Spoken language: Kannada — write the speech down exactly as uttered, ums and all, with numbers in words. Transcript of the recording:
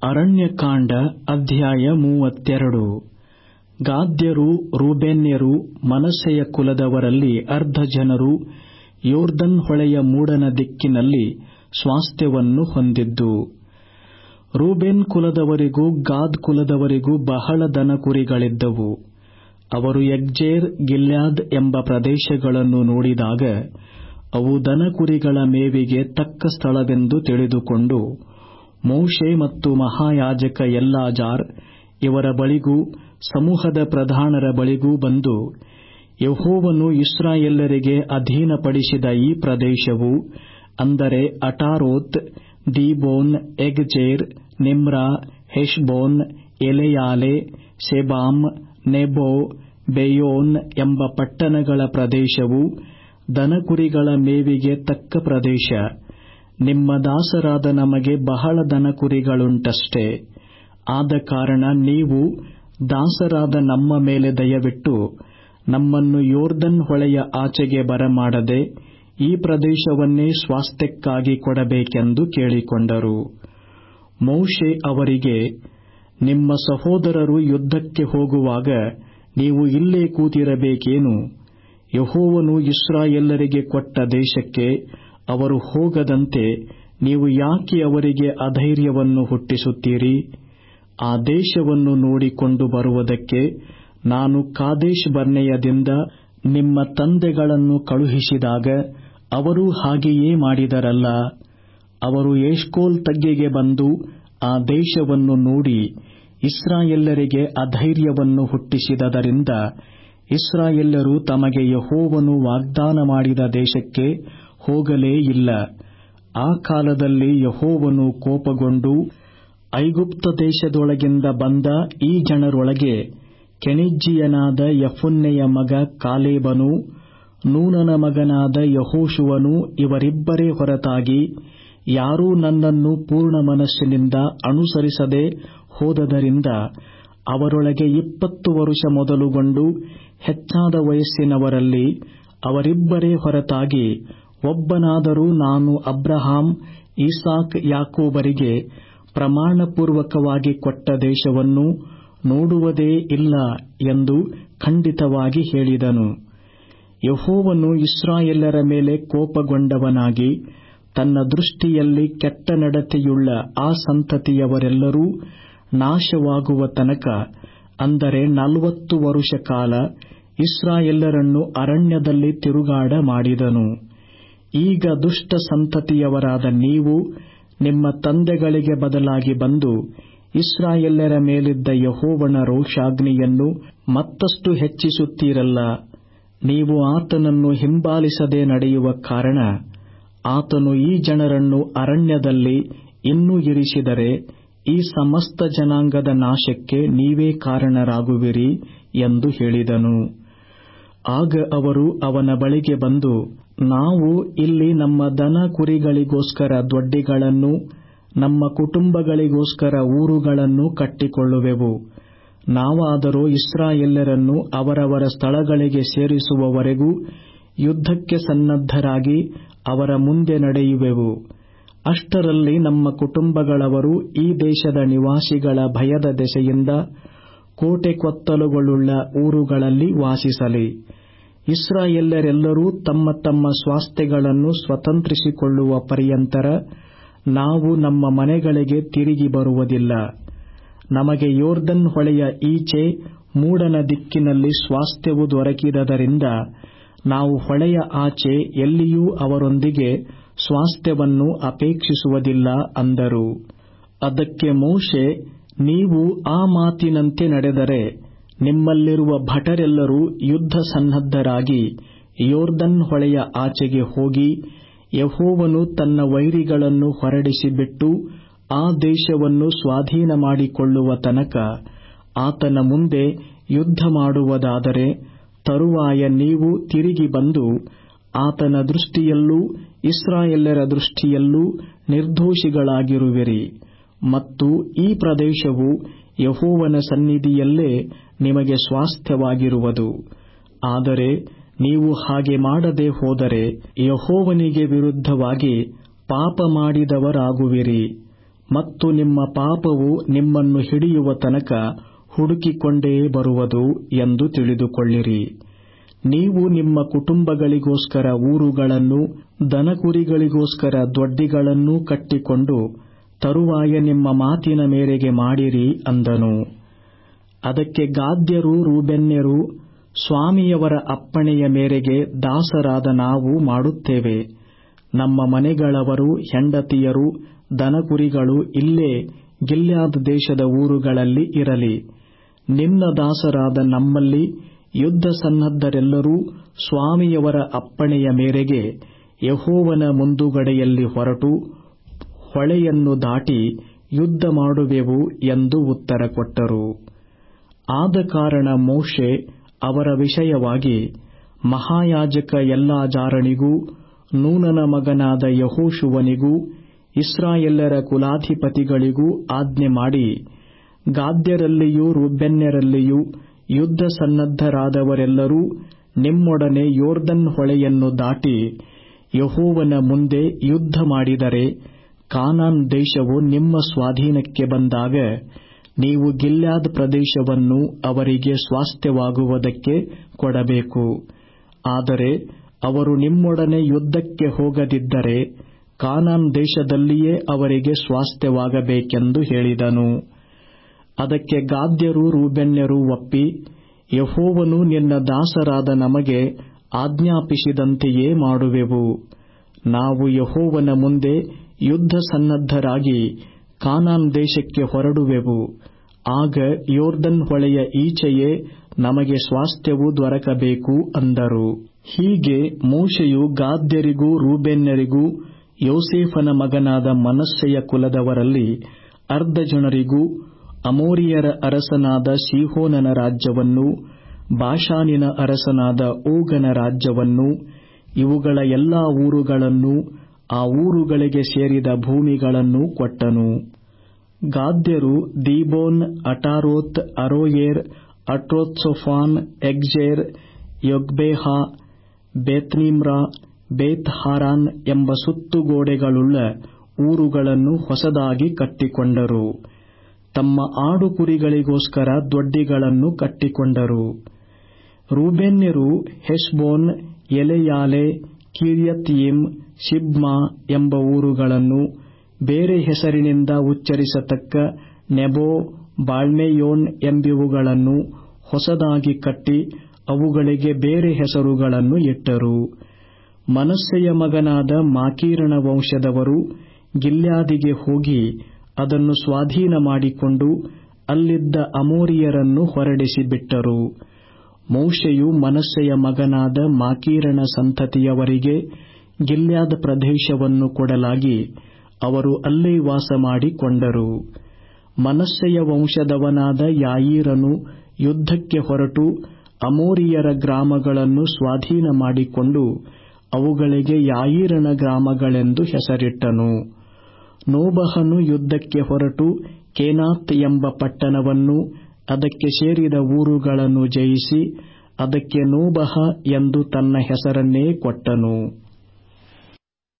ಅರಣ್ಯಕಾಂಡ ಅಧ್ಯಾಯ ಮೂವತ್ತೆರಡು. ಗಾದ್ಯರು, ರೂಬೇನ್ಯರು, ಮನಸ್ಸೆಯ ಕುಲದವರಲ್ಲಿ ಅರ್ಧ ಜನರು ಯೊರ್ದನ್ ಹೊಳೆಯ ಮೂಡಣ ದಿಕ್ಕಿನಲ್ಲಿ ಸ್ವಾಸ್ಥ್ಯವನ್ನು ಹೊಂದಿದ್ದು. ರೂಬೇನ್ ಕುಲದವರಿಗೂ ಗಾದ್ ಕುಲದವರಿಗೂ ಬಹಳ ದನಕುರಿಗಳಿದ್ದವು. ಅವರು ಯಗ್ಜೇರ್, ಗಿಲ್ಯಾದ್ ಎಂಬ ಪ್ರದೇಶಗಳನ್ನು ನೋಡಿದಾಗ ಅವು ದನಕುರಿಗಳ ಮೇವಿಗೆ ತಕ್ಕ ಸ್ಥಳವೆಂದು ತಿಳಿದುಕೊಂಡು ಮೋಶೆ ಮತ್ತು ಮಹಾಯಾಜಕ ಎಲ್ಲಾಜಾರ್ ಇವರ ಬಳಿಗೂ ಸಮೂಹದ ಪ್ರಧಾನರ ಬಳಿಗೂ ಬಂದು, ಯೆಹೋವನು ಇಸ್ರಾಯೇಲ್ಯರಿಗೆ ಅಧೀನಪಡಿಸಿದ ಈ ಪ್ರದೇಶವು, ಅಂದರೆ ಅಟಾರೋತ್, ದೀಬೋನ್, ಯಗ್ಜೇರ್, ನಿಮ್ರಾ, ಹೆಷ್ಬೋನ್, ಎಲೆಯಾಲೆ, ಸೆಬಾಮ್, ನೆಬೋ, ಬೆಯೋನ್ ಎಂಬ ಪಟ್ಟಣಗಳ ಪ್ರದೇಶವು ದನಕುರಿಗಳ ಮೇವಿಗೆ ತಕ್ಕ ಪ್ರದೇಶ. ನಿಮ್ಮ ದಾಸರಾದ ನಮಗೆ ಬಹಳ ದನಕುರಿಗಳುಂಟಷ್ಟೇ. ಆದ ಕಾರಣ ನೀವು ದಾಸರಾದ ನಮ್ಮ ಮೇಲೆ ದಯವಿಟ್ಟು ನಮ್ಮನ್ನು ಯೊರ್ದನ್ ಹೊಳೆಯ ಆಚೆಗೆ ಬರಮಾಡದೆ ಈ ಪ್ರದೇಶವನ್ನೇ ಸ್ವಾಸ್ಥ್ಯಕ್ಕಾಗಿ ಕೊಡಬೇಕೆಂದು ಕೇಳಿಕೊಂಡರು. ಮೋಶೆ ಅವರಿಗೆ, ನಿಮ್ಮ ಸಹೋದರರು ಯುದ್ಧಕ್ಕೆ ಹೋಗುವಾಗ ನೀವು ಇಲ್ಲೇ ಕೂತಿರಬೇಕೇನು? ಯೆಹೋವನು ಇಸ್ರಾಯೇಲ್ಯರಿಗೆ ಕೊಟ್ಟ ದೇಶಕ್ಕೆ ಅವರು ಹೋಗದಂತೆ ನೀವು ಯಾಕೆ ಅವರಿಗೆ ಅಧೈರ್ಯವನ್ನು ಹುಟ್ಟಿಸುತ್ತೀರಿ? ಆ ದೇಶವನ್ನು ನೋಡಿಕೊಂಡು ಬರುವುದಕ್ಕೆ ನಾನು ಕಾದೇಶ್ ಬರ್ನೇಯದಿಂದ ನಿಮ್ಮ ತಂದೆಗಳನ್ನು ಕಳುಹಿಸಿದಾಗ ಅವರೂ ಹಾಗೆಯೇ ಮಾಡಿದರಲ್ಲ. ಅವರು ಎಷ್ಕೋಲ್ ತಗ್ಗಿಗೆ ಬಂದು ಆ ದೇಶವನ್ನು ನೋಡಿ ಇಸ್ರಾಯೇಲ್ಯರಿಗೆ ಅಧೈರ್ಯವನ್ನು ಹುಟ್ಟಿಸಿದದರಿಂದ ಇಸ್ರಾಯೇಲ್ಯರು ತಮಗೆ ಯೆಹೋವನು ವಾಗ್ದಾನ ಮಾಡಿದ ದೇಶಕ್ಕೆ ಹೋಗಲೇ ಇಲ್ಲ. ಆ ಕಾಲದಲ್ಲಿ ಯೆಹೋವನು ಕೋಪಗೊಂಡು ಐಗುಪ್ತ ದೇಶದೊಳಗಿಂದ ಬಂದ ಈ ಜನರೊಳಗೆ ಕೆನಿಜ್ಜೀಯನಾದ ಯೆಫುನ್ನೆಯ ಮಗ ಕಾಲೇಬನೂ ನೂನನ ಮಗನಾದ ಯೆಹೋಶುವನೂ ಇವರಿಬ್ಬರೇ ಹೊರತಾಗಿ ಯಾರೂ ನನ್ನನ್ನು ಪೂರ್ಣ ಮನಸ್ಸಿನಿಂದ ಅನುಸರಿಸದೆ ಹೋದದರಿಂದ ಅವರೊಳಗೆ ಇಪ್ಪತ್ತು ವರುಷ ಮೊದಲುಗೊಂಡು ಹೆಚ್ಚಾದ ವಯಸ್ಸಿನವರಲ್ಲಿ ಅವರಿಬ್ಬರೇ ಹೊರತಾಗಿ ಒಬ್ಬನಾದರೂ ನಾನು ಅಬ್ರಹಾಂ, ಇಸಾಕ್, ಯಾಕೋಬರಿಗೆ ಪ್ರಮಾಣಪೂರ್ವಕವಾಗಿ ಕೊಟ್ಟ ದೇಶವನ್ನು ನೋಡುವುದೇ ಇಲ್ಲ ಎಂದು ಖಂಡಿತವಾಗಿ ಹೇಳಿದನು. ಯೆಹೋವನು ಇಸ್ರಾಯೇಲ್ಯರ ಮೇಲೆ ಕೋಪಗೊಂಡವನಾಗಿ ತನ್ನ ದೃಷ್ಟಿಯಲ್ಲಿ ಕೆಟ್ಟ ನಡತೆಯುಳ್ಳ ಆ ಸಂತತಿಯವರೆಲ್ಲರೂ ನಾಶವಾಗುವ ತನಕ, ಅಂದರೆ ನಲವತ್ತು ವರುಷ ಕಾಲ ಇಸ್ರಾಯೇಲ್ಯರನ್ನು ಅರಣ್ಯದಲ್ಲಿ ತಿರುಗಾಡ ಮಾಡಿದನು. ಈಗ ದುಷ್ಟ ಸಂತತಿಯವರಾದ ನೀವು ನಿಮ್ಮ ತಂದೆಗಳಿಗೆ ಬದಲಾಗಿ ಬಂದು ಇಸ್ರಾಯೇಲ್ಯರ ಮೇಲಿದ್ದ ಯೆಹೋವನ ರೋಷಾಗ್ನಿಯನ್ನು ಮತ್ತಷ್ಟು ಹೆಚ್ಚಿಸುತ್ತೀರಲ್ಲ. ನೀವು ಆತನನ್ನು ಹಿಂಬಾಲಿಸದೆ ನಡೆಯುವ ಕಾರಣ ಆತನು ಈ ಜನರನ್ನು ಅರಣ್ಯದಲ್ಲಿ ಇನ್ನೂ ಇರಿಸಿದರೆ ಈ ಸಮಸ್ತ ಜನಾಂಗದ ನಾಶಕ್ಕೆ ನೀವೇ ಕಾರಣರಾಗುವಿರಿ ಎಂದು ಹೇಳಿದನು. ಆಗ ಅವರು ಅವನ ಬಳಿಗೆ ಬಂದು, ನಾವು ಇಲ್ಲಿ ನಮ್ಮ ದನ ಕುರಿಗಳಿಗೋಸ್ಕರ ದೊಡ್ಡಿಗಳನ್ನು, ನಮ್ಮ ಕುಟುಂಬಗಳಿಗೋಸ್ಕರ ಊರುಗಳನ್ನು ಕಟ್ಟಿಕೊಳ್ಳುವೆವು. ನಾವಾದರೋ ಇಸ್ರಾಯೇಲ್ಯರನ್ನು ಅವರವರ ಸ್ಥಳಗಳಿಗೆ ಸೇರಿಸುವವರೆಗೂ ಯುದ್ಧಕ್ಕೆ ಸನ್ನದ್ಧರಾಗಿ ಅವರ ಮುಂದೆ ನಡೆಯುವೆವು. ಅಷ್ಟರಲ್ಲಿ ನಮ್ಮ ಕುಟುಂಬಗಳವರು ಈ ದೇಶದ ನಿವಾಸಿಗಳ ಭಯದ ದೆಸೆಯಿಂದ ಕೋಟೆ ಕೊತ್ತಲುಗಳುಳ್ಳ ಊರುಗಳಲ್ಲಿ ವಾಸಿಸಲಿ. ಇಸ್ರಾಯೇಲ್ಯರೆಲ್ಲರೂ ತಮ್ಮ ತಮ್ಮ ಸ್ವಾಸ್ಥ್ಯಗಳನ್ನು ಸ್ವತಂತ್ರಿಸಿಕೊಳ್ಳುವ ಪರ್ಯಂತರ ನಾವು ನಮ್ಮ ಮನೆಗಳಿಗೆ ತಿರುಗಿ ಬರುವುದಿಲ್ಲ. ನಮಗೆ ಯೊರ್ದನ್ ಹೊಳೆಯ ಈಚೆ ಮೂಡಣ ದಿಕ್ಕಿನಲ್ಲಿ ಸ್ವಾಸ್ಥ್ಯವು ದೊರಕಿದದರಿಂದ ನಾವು ಹೊಳೆಯ ಆಚೆ ಎಲ್ಲಿಯೂ ಅವರೊಂದಿಗೆ ಸ್ವಾಸ್ಥ್ಯವನ್ನು ಅಪೇಕ್ಷಿಸುವುದಿಲ್ಲ ಅಂದರು. ಅದಕ್ಕೆ ಮೋಶೆ, ನೀವು ಆ ಮಾತಿನಂತೆ ನಡೆದರೆ ನಿಮ್ಮಲ್ಲಿರುವ ಭಟರೆಲ್ಲರೂ ಯುದ್ಧ ಸನ್ನದ್ಧರಾಗಿ ಯೊರ್ದನ್ ಹೊಳೆಯ ಆಚೆಗೆ ಹೋಗಿ ಯೆಹೋವನು ತನ್ನ ವೈರಿಗಳನ್ನು ಹೊರಡಿಸಿಬಿಟ್ಟು ಆ ದೇಶವನ್ನು ಸ್ವಾಧೀನ ಮಾಡಿಕೊಳ್ಳುವ ತನಕ ಆತನ ಮುಂದೆ ಯುದ್ಧ ಮಾಡುವುದಾದರೆ, ತರುವಾಯ ನೀವು ತಿರುಗಿ ಬಂದು ಆತನ ದೃಷ್ಟಿಯಲ್ಲೂ ಇಸ್ರಾಯೇಲ್ಯರ ದೃಷ್ಟಿಯಲ್ಲೂ ನಿರ್ದೋಷಿಗಳಾಗಿರುವಿರಿ ಮತ್ತು ಈ ಪ್ರದೇಶವು ಯೆಹೋವನ ಸನ್ನಿಧಿಯಲ್ಲೇ ನಿಮಗೆ ಸ್ವಾಸ್ಥ್ಯವಾಗಿರುವುದು. ಆದರೆ ನೀವು ಹಾಗೆ ಮಾಡದೆ ಹೋದರೆ ಯೆಹೋವನಿಗೆ ವಿರುದ್ಧವಾಗಿ ಪಾಪ ಮಾಡಿದವರಾಗುವಿರಿ ಮತ್ತು ನಿಮ್ಮ ಪಾಪವು ನಿಮ್ಮನ್ನು ಹಿಡಿಯುವ ತನಕ ಹುಡುಕಿಕೊಂಡೇ ಬರುವುದು ಎಂದು ತಿಳಿದುಕೊಳ್ಳಿರಿ. ನೀವು ನಿಮ್ಮ ಕುಟುಂಬಗಳಿಗೋಸ್ಕರ ಊರುಗಳನ್ನು, ದನಕುರಿಗಳಿಗೋಸ್ಕರ ದೊಡ್ಡಿಗಳನ್ನೂ ಕಟ್ಟಿಕೊಂಡು ತರುವಾಯ ನಿಮ್ಮ ಮಾತಿನ ಮೇರೆಗೆ ಮಾಡಿರಿ ಅಂದನು. ಅದಕ್ಕೆ ಗಾದ್ಯರೂ ರೂಬೇನ್ಯರೂ, ಸ್ವಾಮಿಯವರ ಅಪ್ಪಣೆಯ ಮೇರೆಗೆ ದಾಸರಾದ ನಾವು ಮಾಡುತ್ತೇವೆ. ನಮ್ಮ ಮನೆಗಳವರು, ಹೆಂಡತಿಯರು, ದನಕುರಿಗಳು ಇಲ್ಲೇ ಗಿಲ್ಯಾದ್ ದೇಶದ ಊರುಗಳಲ್ಲಿ ಇರಲಿ. ನಿನ್ನ ದಾಸರಾದ ನಮ್ಮಲ್ಲಿ ಯುದ್ಧ ಸನ್ನದ್ಧರೆಲ್ಲರೂ ಸ್ವಾಮಿಯವರ ಅಪ್ಪಣೆಯ ಮೇರೆಗೆ ಯೆಹೋವನ ಮುಂದುಗಡೆಯಲ್ಲಿ ಹೊರಟು ಹೊಳೆಯನ್ನು ದಾಟಿ ಯುದ್ಧ ಮಾಡುವೆವು ಎಂದು ಉತ್ತರ ಕೊಟ್ಟರು. ಆದ ಕಾರಣ ಮೋಶೆ ಅವರ ವಿಷಯವಾಗಿ ಮಹಾಯಾಜಕ ಎಲ್ಲಾಜಾರನಿಗೂ, ನೂನನ ಮಗನಾದ ಯೆಹೋಶುವನಿಗೂ, ಇಸ್ರಾಯೇಲ್ಯರ ಕುಲಾಧಿಪತಿಗಳಿಗೂ ಆಜ್ಞೆ ಮಾಡಿ, ಗಾದ್ಯರಲ್ಲಿಯೂ ರೂಬೇನ್ಯರಲ್ಲಿಯೂ ಯುದ್ಧ ಸನ್ನದ್ಧರಾದವರೆಲ್ಲರೂ ನಿಮ್ಮೊಡನೆ ಯೊರ್ದನ್ ಹೊಳೆಯನ್ನು ದಾಟಿ ಯೆಹೋವನ ಮುಂದೆ ಯುದ್ಧ ಮಾಡಿದರೆ, ಕಾನಾನ್ ದೇಶವು ನಿಮ್ಮ ಸ್ವಾಧೀನಕ್ಕೆ ಬಂದಾಗ ನೀವು ಗಿಲ್ಯಾದ್ ಪ್ರದೇಶವನ್ನು ಅವರಿಗೆ ಸ್ವಾಸ್ಥ್ಯವಾಗುವುದಕ್ಕೆ ಕೊಡಬೇಕು. ಆದರೆ ಅವರು ನಿಮ್ಮೊಡನೆ ಯುದ್ಧಕ್ಕೆ ಹೋಗದಿದ್ದರೆ ಕಾನಾನ್ ದೇಶದಲ್ಲಿಯೇ ಅವರಿಗೆ ಸ್ವಾಸ್ಥ್ಯವಾಗಬೇಕೆಂದು ಹೇಳಿದನು. ಅದಕ್ಕೆ ಗಾದ್ಯರೂ ರೂಬೇನ್ಯರೂ ಒಪ್ಪಿ, ಯೆಹೋವನು ನಿನ್ನ ದಾಸರಾದ ನಮಗೆ ಆಜ್ಞಾಪಿಸಿದಂತೆಯೇ ಮಾಡುವೆವು. ನಾವು ಯೆಹೋವನ ಮುಂದೆ ಯುದ್ಧ ಸನ್ನದ್ಧರಾಗಿ ಕಾನಾನ್ ದೇಶಕ್ಕೆ ಹೊರಡುವೆವು. ಆಗ ಯೊರ್ದನ್ ಹೊಳೆಯ ಈಚೆಯೇ ನಮಗೆ ಸ್ವಾಸ್ಥ್ಯವು ದೊರಕಬೇಕು ಅಂದರು. ಹೀಗೆ ಮೋಶೆಯು ಗಾದ್ಯರಿಗೂ ರೂಬೇನ್ಯರಿಗೂ ಯೋಸೇಫನ ಮಗನಾದ ಮನಸ್ಸೆಯ ಕುಲದವರಲ್ಲಿ ಅರ್ಧ ಜನರಿಗೂ ಅಮೋರಿಯರ ಅರಸನಾದ ಸೀಹೋನನ ರಾಜ್ಯವನ್ನೂ, ಬಾಷಾನಿನ ಅರಸನಾದ ಓಗನ ರಾಜ್ಯವನ್ನೂ, ಇವುಗಳ ಎಲ್ಲಾ ಊರುಗಳನ್ನೂ, ಆ ಊರುಗಳಿಗೆ ಸೇರಿದ ಭೂಮಿಗಳನ್ನೂ ಕೊಟ್ಟನು. ಗಾದ್ಯರು ದೀಬೋನ್, ಅಟಾರೋತ್, ಅರೋಯೇರ್, ಅಟ್ರೋತ್ಸೊಫಾನ್, ಎಗ್ಜೇರ್, ಯೊಗ್ಬೇಹಾ, ಬೇತ್ನಿಮ್ರಾ, ಬೇತ್ ಹಾರಾನ್ ಎಂಬ ಸುತ್ತುಗೋಡೆಗಳುಳ್ಳ ಊರುಗಳನ್ನು ಹೊಸದಾಗಿ ಕಟ್ಟಿಕೊಂಡರು. ತಮ್ಮ ಆಡುಕುರಿಗಳಿಗೋಸ್ಕರ ದೊಡ್ಡಿಗಳನ್ನು ಕಟ್ಟಿಕೊಂಡರು. ರೂಬೇನ್ಯರು ಹೆಷ್ಬೋನ್, ಎಲೆಯಾಲೆ, ಕಿರ್ಯತ್ಯಿಮ್, ಸಿಬ್ಮಾ ಎಂಬ ಊರುಗಳನ್ನು, ಬೇರೆ ಹೆಸರಿನಿಂದ ಉಚ್ಚರಿಸತಕ್ಕ ನೆಬೋ, ಬಾಳ್ಮೆಯೋನ್ ಎಂಬಿವುಗಳನ್ನು ಹೊಸದಾಗಿ ಕಟ್ಟಿ ಅವುಗಳಿಗೆ ಬೇರೆ ಹೆಸರುಗಳನ್ನು ಇಟ್ಟರು. ಮನಸ್ಸೆಯ ಮಗನಾದ ಮಾಕೀರನ ವಂಶದವರು ಗಿಲ್ಯಾದಿಗೆ ಹೋಗಿ ಅದನ್ನು ಸ್ವಾಧೀನ ಮಾಡಿಕೊಂಡು ಅಲ್ಲಿದ್ದ ಅಮೋರಿಯರನ್ನು ಹೊರಡಿಸಿ ಬಿಟ್ಟರು. ಮೋಶೆಯು ಮನಸ್ಸೆಯ ಮಗನಾದ ಮಾಕೀರನ ಸಂತತಿಯವರಿಗೆ ಗಿಲ್ಯಾದ್ ಪ್ರದೇಶವನ್ನು ಕೊಡಲಾಗಿ ಅವರು ಅಲ್ಲೇ ವಾಸಮಾಡಿಕೊಂಡರು. ಮನಸ್ಸೆಯ ವಂಶದವನಾದ ಯಾಯೀರನು ಯುದ್ಧಕ್ಕೆ ಹೊರಟು ಅಮೋರಿಯರ ಗ್ರಾಮಗಳನ್ನು ಸ್ವಾಧೀನ ಮಾಡಿಕೊಂಡು ಅವುಗಳಿಗೆ ಯಾಯೀರನ ಗ್ರಾಮಗಳೆಂದು ಹೆಸರಿಟ್ಟನು. ನೋಬಹನು ಯುದ್ಧಕ್ಕೆ ಹೊರಟು ಕೇನಾತ್ ಎಂಬ ಪಟ್ಟಣವನ್ನೂ ಅದಕ್ಕೆ ಸೇರಿದ ಊರುಗಳನ್ನು ಜಯಿಸಿ ಅದಕ್ಕೆ ನೋಬಹ ಎಂದು ತನ್ನ ಹೆಸರನ್ನೇ ಕೊಟ್ಟನು.